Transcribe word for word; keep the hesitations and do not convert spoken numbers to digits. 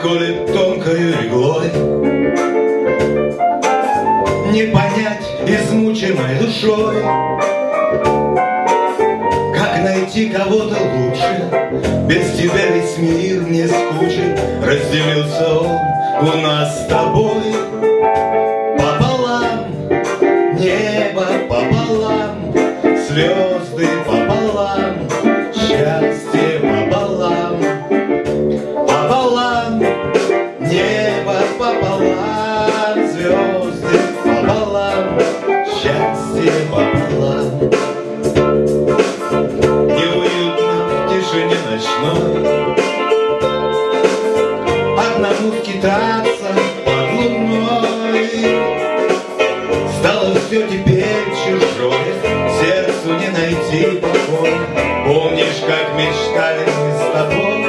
колет тонкою иглой. Не понять измученной душой, как найти кого-то лучше. Без тебя весь мир мне скучен. Разделился он у нас с тобой пополам, небо пополам, звезды пополам, счастье пополам. Пополам, небо пополам, звезды пополам, счастье пополам. Неуютно в тишине ночной одному скитаться под луной. Стало все теперь чужое, сердцу не найти покоя. Помнишь, как мечтали мы с тобой?